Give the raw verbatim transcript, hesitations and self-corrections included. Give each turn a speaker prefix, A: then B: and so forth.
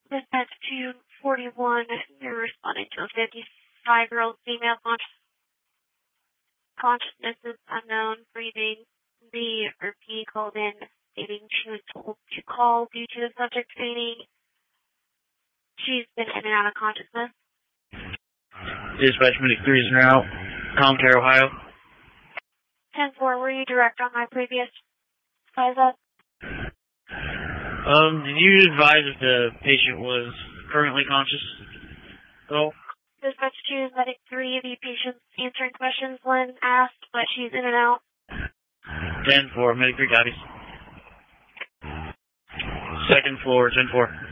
A: Dispatch two forty-one, you're responding to a fifty-five-year-old female conscious, consciousness is unknown, breathing. The or P called in stating she was told to call due to the subject fainting. She's been in and out of consciousness.
B: Dispatch Medic three is now Commentary, Ohio.
A: ten four, were you direct on my previous size up?
B: Um, did you advise if the patient was currently conscious? Oh.
A: Dispatch two, Medic three, the patient's answering questions when asked, but she's in and out.
B: ten four, Medic three copies. Second floor, ten four.